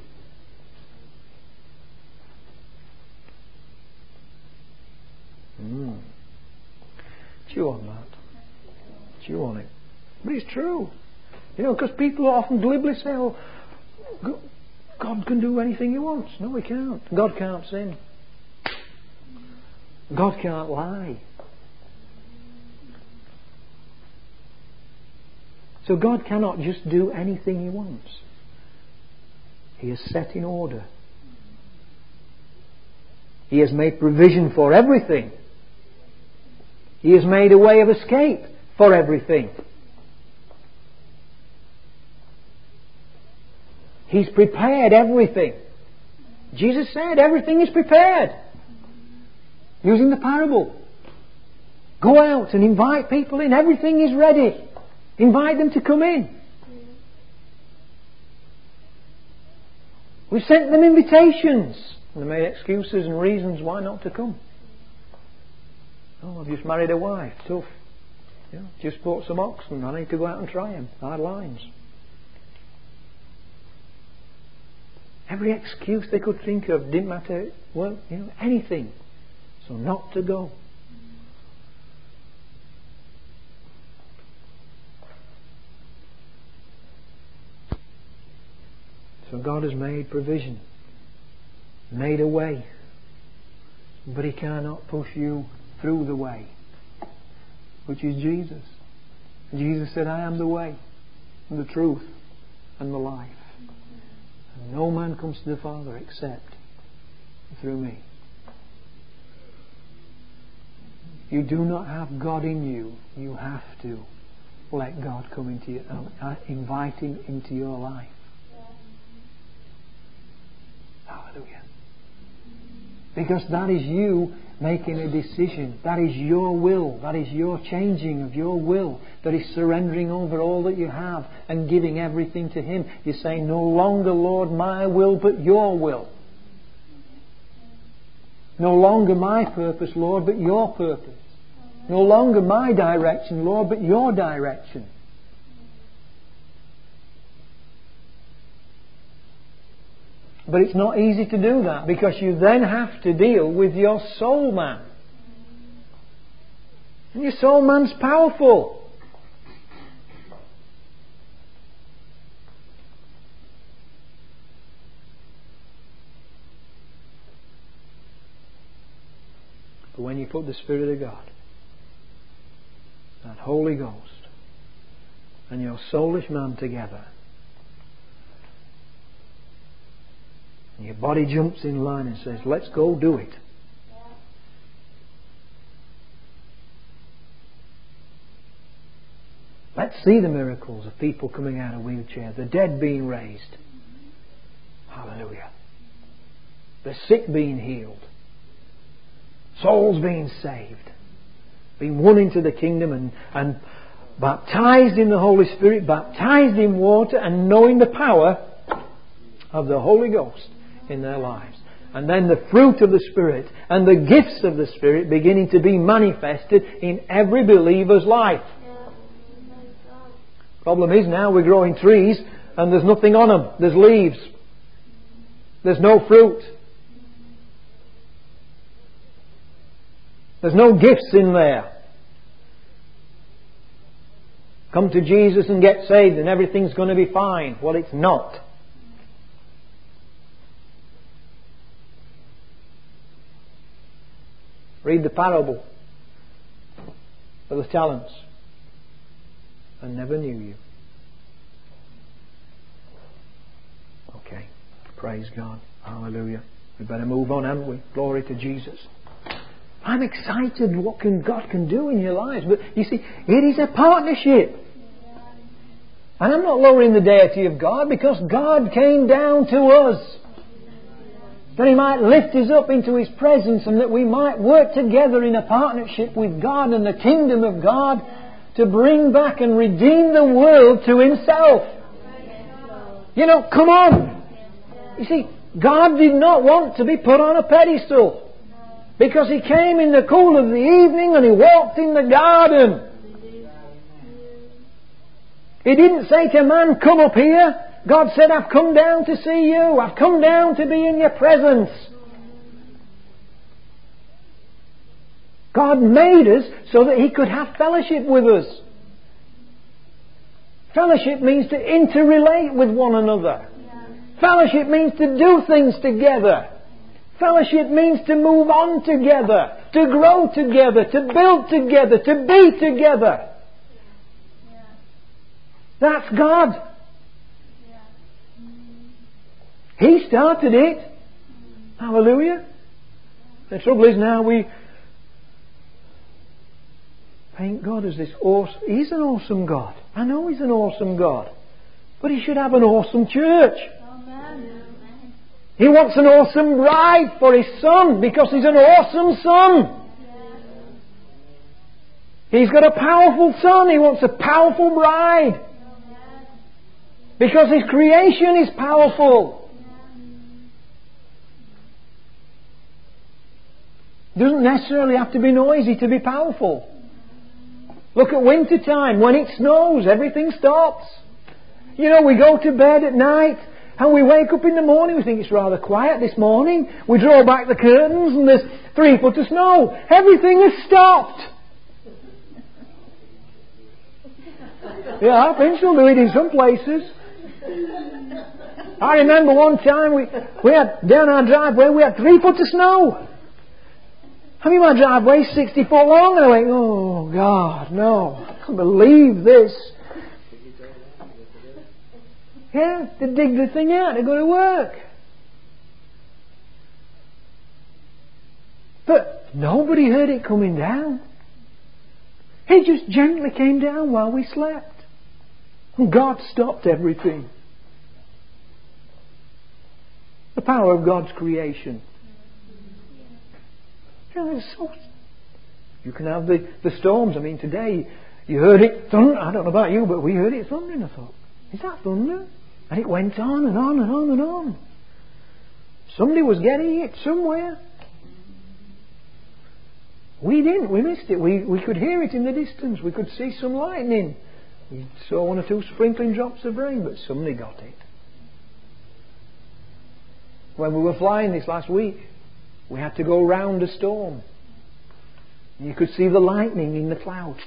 Speaker 1: Chew on that. Chew on it. But it's true. Because people often glibly say, oh, God can do anything He wants. No, He can't. God can't sin. God can't lie. So God cannot just do anything He wants. He has set in order. He has made provision for everything. He has made a way of escape for everything. He's prepared everything. Jesus said everything is prepared. Using the parable. Go out and invite people in. Everything is ready. Invite them to come in. We've sent them invitations. And they made excuses and reasons why not to come. Oh, I've just married a wife. Tough. Just bought some oxen. I need to go out and try them. Hard lines. Every excuse they could think of didn't matter. Well, anything. So not to go. So God has made provision. Made a way. But He cannot push you through the way, which is Jesus. Jesus said, I am the way, and the truth, and the life. And no man comes to the Father except through me. You do not have God in you. You have to let God come into you, invite Him into your life. Hallelujah. Because that is you making a decision. That is your will. That is your changing of your will. That is surrendering over all that you have and giving everything to Him. You're saying, no longer, Lord, my will, but your will. No longer my purpose, Lord, but your purpose. No longer my direction, Lord, but your direction. But it's not easy to do that, because you then have to deal with your soul man. And your soul man's powerful. But when you put the Spirit of God, that Holy Ghost, and your soulish man together, and your body jumps in line and says, let's go do it. Let's see the miracles of people coming out of wheelchairs, the dead being raised. Hallelujah. The sick being healed. Souls being saved. Being won into the kingdom and baptized in the Holy Spirit, baptized in water, and knowing the power of the Holy Ghost in their lives. And then the fruit of the Spirit and the gifts of the Spirit beginning to be manifested in every believer's life. Problem is now we're growing trees and there's nothing on them. There's leaves. There's no fruit. There's no gifts in there. Come to Jesus and get saved and everything's going to be fine. Well, it's not. Read the parable of the talents. I never knew you. Okay. Praise God. Hallelujah. We better move on, haven't we? Glory to Jesus. I'm excited what God can do in your lives. But you see, it is a partnership. And I'm not lowering the deity of God, because God came down to us. That He might lift us up into His presence, and that we might work together in a partnership with God and the kingdom of God to bring back and redeem the world to Himself. Come on. You see, God did not want to be put on a pedestal, because He came in the cool of the evening and He walked in the garden. He didn't say to man, come up here. God said, I've come down to see you. I've come down to be in your presence. God made us so that He could have fellowship with us. Fellowship means to interrelate with one another. Fellowship means to do things together. Fellowship means to move on together, to grow together, to build together, to be together. That's God. He started it. Hallelujah. The trouble is now we paint God as this awesome... He's an awesome God. I know He's an awesome God. But He should have an awesome church. He wants an awesome bride for His Son because He's an awesome Son. He's got a powerful Son. He wants a powerful bride. Because His creation is powerful. It doesn't necessarily have to be noisy to be powerful. Look at winter time. When it snows, everything stops. You know, we go to bed at night and we wake up in the morning. We think it's rather quiet this morning. We draw back the curtains and there's 3 foot of snow. Everything has stopped. Yeah, I think she'll do it in some places. I remember one time we had down our driveway, we had 3 foot of snow. I mean, my driveway's 60 foot long, and I went, oh God, no, I can't believe this. Yeah, to dig the thing out, to go to work. But nobody heard it coming down. It just gently came down while we slept. And God stopped everything. The power of God's creation. You can have the storms. I mean, today you heard it thunder. I don't know about you, but we heard it thundering. I thought, is that thunder? And it went on and on and on and on. Somebody was getting it somewhere. We didn't. We missed it. We could hear it in the distance. We could see some lightning. We saw 1 or 2 sprinkling drops of rain, but somebody got it. When we were flying this last week, we had to go round a storm. You could see the lightning in the clouds.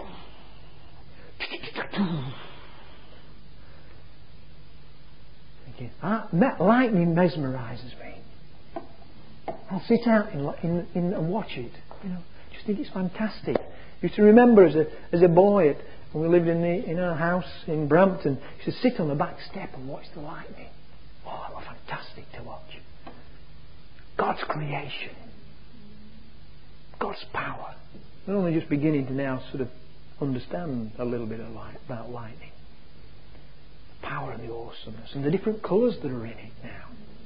Speaker 1: Lightning mesmerises me. I'll sit out and watch it. You know, just think it's fantastic. I used to remember as a boy when we lived in our house in Brampton, I used to sit on the back step and watch the lightning. Oh, it was fantastic to watch. God's creation. God's power. We're only just beginning to now sort of understand a little bit about lightning. The power and the awesomeness and the different colours that are in it now.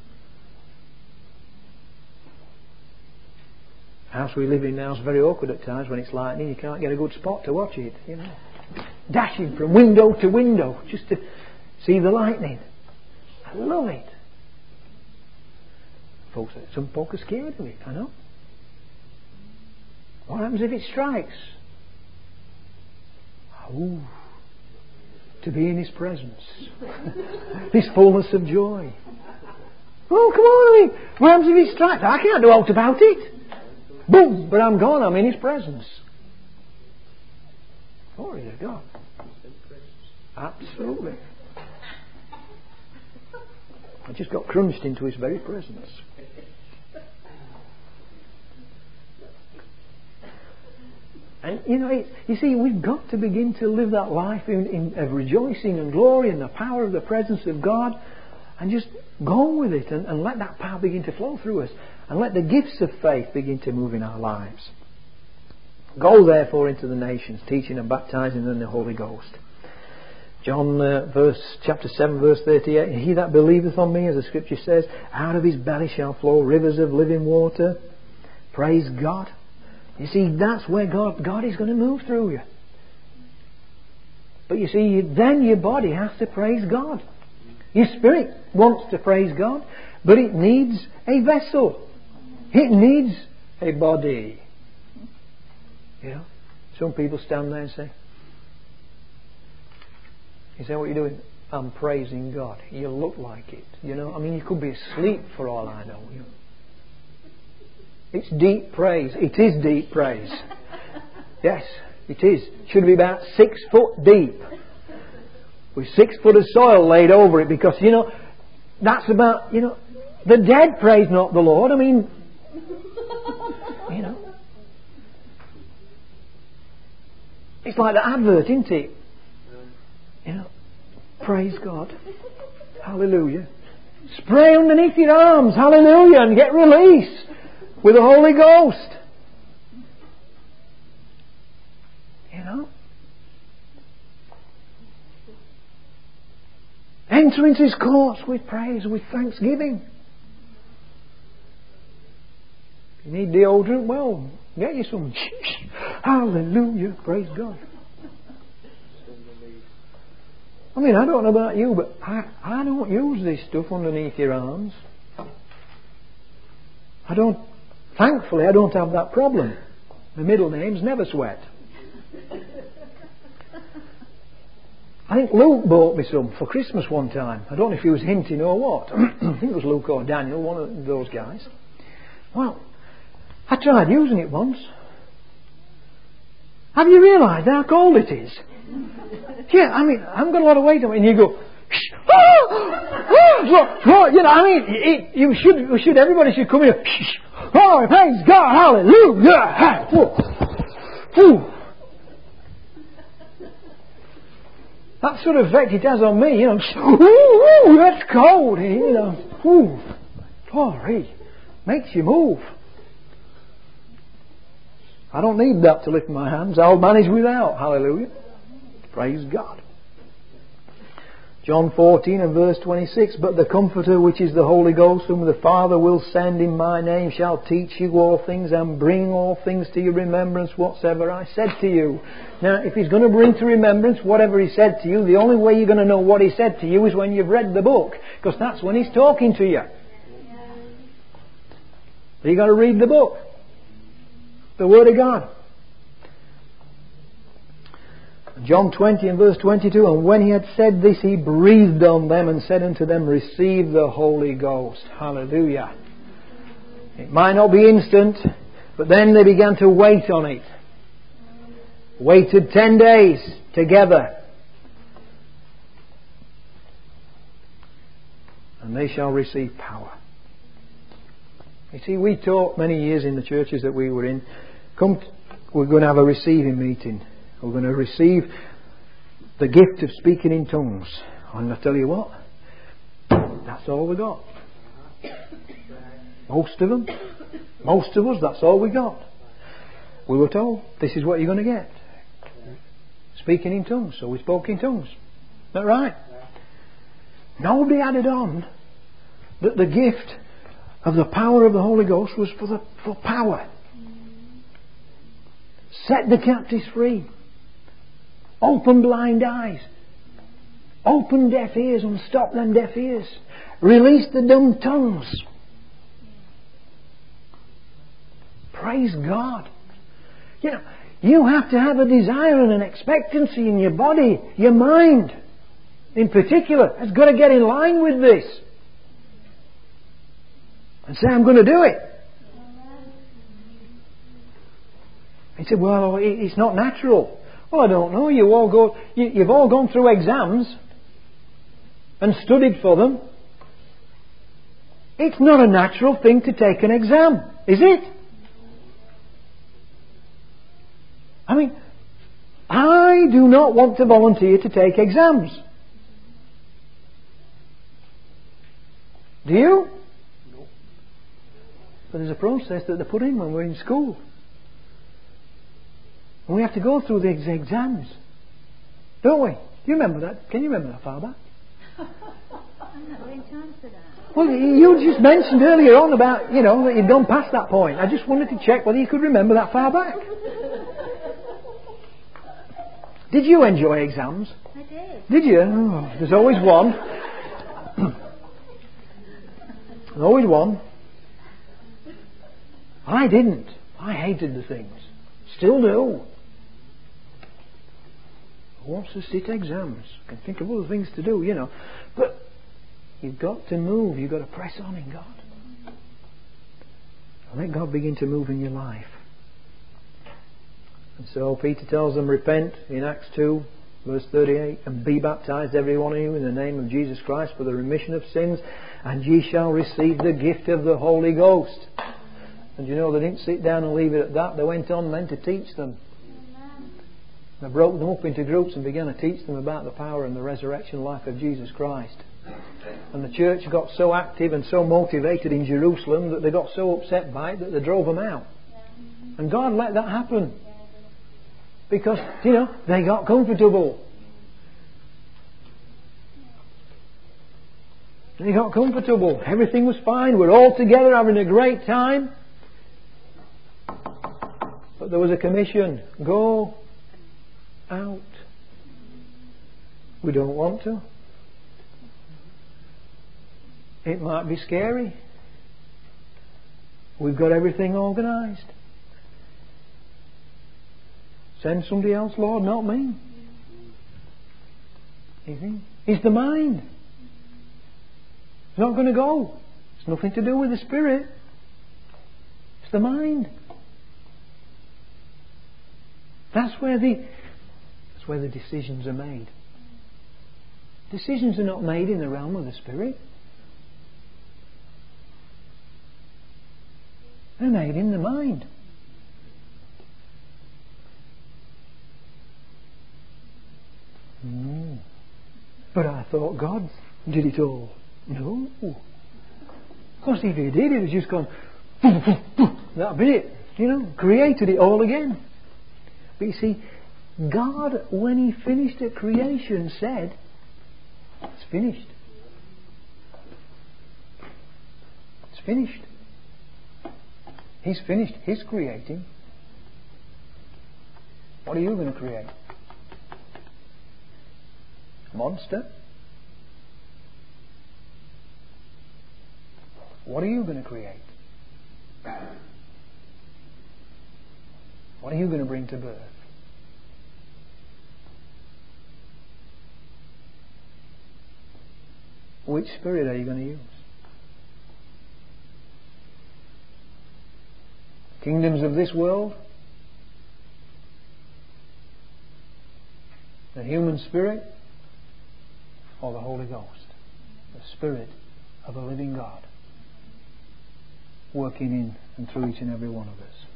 Speaker 1: The house we live in now is very awkward at times when it's lightning. You can't get a good spot to watch it, you know. Dashing from window to window just to see the lightning. I love it. Some folk are scared of it, I know. What happens if it strikes? Ooh, to be in His presence. His fullness of joy. Oh, come on. What happens if it strikes? I can't do aught about it. Boom, but I'm gone. I'm in His presence. Glory to God. Absolutely. I just got crunched into His very presence. And you see, we've got to begin to live that life of rejoicing and glory in the power of the presence of God, and just go with it and let that power begin to flow through us, and let the gifts of faith begin to move in our lives. Go therefore into the nations, teaching and baptizing them in the Holy Ghost. John chapter 7 verse 38, he that believeth on me, as the scripture says, out of his belly shall flow rivers of living water. Praise God. You see, that's where God is going to move through you. But you see, then your body has to praise God. Your spirit wants to praise God, but it needs a vessel. It needs a body. You know, some people stand there and say, You say, what are you doing? I'm praising God. You look like it. You know, I mean, you could be asleep for all I know. You know. It's deep praise. It is deep praise. Yes, it is. It should be about 6 foot deep, with 6 foot of soil laid over it, because, you know, that's about, you know, the dead praise not the Lord. I mean, you know, it's like the advert, isn't it? You know, praise God. Hallelujah. Spray underneath your arms. Hallelujah. And get release with the Holy Ghost. You know. Enter into His courts with praise, with thanksgiving. If you need deodorant, well, get you some. Hallelujah. Praise God. I mean, I don't know about you, but I don't use this stuff underneath your arms. Thankfully, I don't have that problem. My middle name's Never Sweat. I think Luke bought me some for Christmas one time. I don't know if he was hinting or what. I think it was Luke or Daniel, one of those guys. Well, I tried using it once. Have you realised how cold it is? Yeah, I mean, I haven't got a lot of weight on it, and you go, you know, I mean, everybody should come here. Oh, praise God, hallelujah. That sort of effect it has on me, you know. Ooh, that's cold, you know. Ooh, glory, makes you move. I don't need that to lift my hands. I'll manage without. Hallelujah. Praise God. John 14 and verse 26. But the Comforter, which is the Holy Ghost, whom the Father will send in my name, shall teach you all things and bring all things to your remembrance whatsoever I said to you. Now, if He's going to bring to remembrance whatever He said to you, the only way you're going to know what He said to you is when you've read the book. Because that's when He's talking to you. So you've got to read the book. The Word of God. John 20 and verse 22. And when He had said this, He breathed on them and said unto them, receive the Holy Ghost. Hallelujah. It might not be instant, but then they began to wait on it. Waited 10 days together. And they shall receive power. You see, we taught many years in the churches that we were in, we're going to have a receiving meeting. We're going to receive the gift of speaking in tongues. And I tell you what, that's all we got. Most of them, most of us, that's all we got. We were told, this is what you're going to get. Speaking in tongues. So we spoke in tongues. Is that right? Nobody added on that the gift of the power of the Holy Ghost was for power. Set the captives free. Open blind eyes. Open deaf ears and stop them deaf ears. Release the dumb tongues. Praise God. You know, you have to have a desire and an expectancy in your body, your mind in particular, has got to get in line with this. And say, I'm going to do it. He said, well, it's not natural. Well, I don't know. You've all gone through exams and studied for them. It's not a natural thing to take an exam, is it? I mean, I do not want to volunteer to take exams. Do you? No. But there's a process that they put in when we're in school. And we have to go through the exams. Don't we? Do you remember that? Can you remember that far back?
Speaker 4: I'm not going to answer that.
Speaker 1: Well, you just mentioned earlier on about, that you'd gone past that point. I just wanted to check whether you could remember that far back. Did you enjoy exams?
Speaker 4: I did.
Speaker 1: Did you? Oh, there's always one. There's always one. I didn't. I hated the things. Still do. Who wants to sit exams? I can think of other things to do, you know. But you've got to move. You've got to press on in God. And let God begin to move in your life. And so Peter tells them, repent in Acts 2, verse 38, and be baptized every one of you in the name of Jesus Christ for the remission of sins, and ye shall receive the gift of the Holy Ghost. And you know, they didn't sit down and leave it at that. They went on then to teach them. They broke them up into groups and began to teach them about the power and the resurrection life of Jesus Christ. And the church got so active and so motivated in Jerusalem that they got so upset by it that they drove them out. And God let that happen. Because, you know, they got comfortable. They got comfortable. Everything was fine. We're all together having a great time. But there was a commission. Go out. We don't want to. It might be scary. We've got everything organised. Send somebody else, Lord, not me. You think? It's the mind. It's not going to go. It's nothing to do with the spirit. It's the mind. That's where the decisions are made. Decisions are not made in the realm of the spirit. They're made in the mind. But I thought God did it all. No. Of course, if He did, it was just gone. That'd be it. You know, created it all again. But you see, God, when He finished at creation, said, "It's finished. It's finished." He's finished His creating. What are you going to create? A monster? What are you going to create? What are you going to bring to birth? Which spirit are you going to use? Kingdoms of this world? The human spirit? Or the Holy Ghost? The Spirit of the living God working in and through each and every one of us.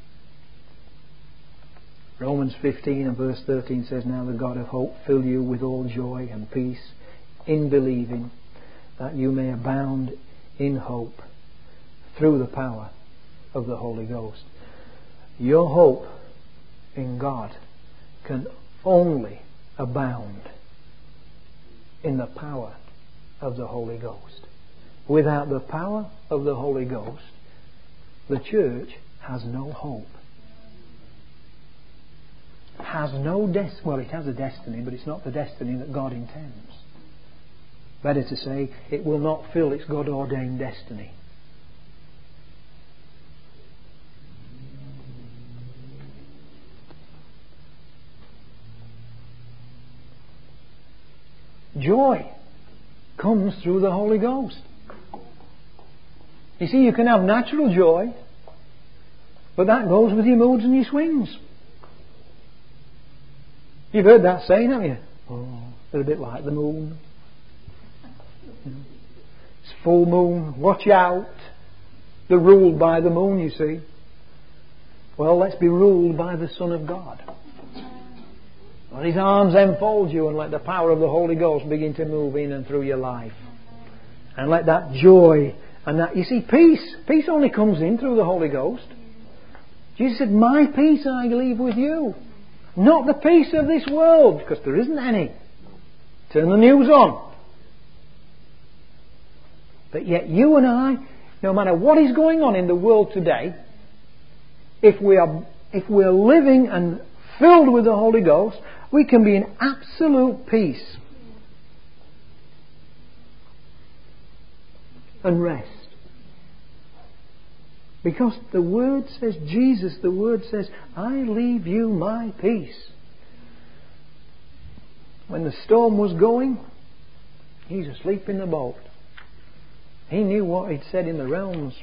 Speaker 1: Romans 15 and verse 13 says, "Now the God of hope fill you with all joy and peace in believing, that you may abound in hope through the power of the Holy Ghost." Your hope in God can only abound in the power of the Holy Ghost. Without the power of the Holy Ghost, the church has no hope. Has no well, it has a destiny, but it's not the destiny that God intends. Better to say, it will not fill its God-ordained destiny. Joy comes through the Holy Ghost. You see, you can have natural joy, but that goes with your moods and your swings. You've heard that saying, haven't you? Oh, they're a bit like the moon. It's full moon, watch out. They're ruled by the moon, you see. Well, let's be ruled by the Son of God. Let His arms enfold you and let the power of the Holy Ghost begin to move in and through your life. And let that joy and that, you see, peace only comes in through the Holy Ghost. Jesus said, "My peace I leave with you. Not the peace of this world," because there isn't any. Turn the news on. But yet you and I, no matter what is going on in the world today, if we're living and filled with the Holy Ghost, we can be in absolute peace and rest. Because the Word says, the Word says, "I leave you my peace." When the storm was going, he's asleep in the boat. He knew what he'd said in the realms.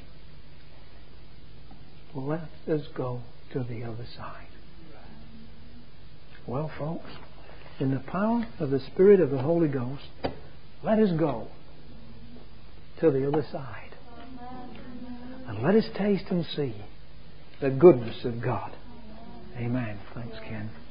Speaker 1: Let us go to the other side. Well, folks, in the power of the Spirit of the Holy Ghost, let us go to the other side. And let us taste and see the goodness of God. Amen. Thanks, Ken.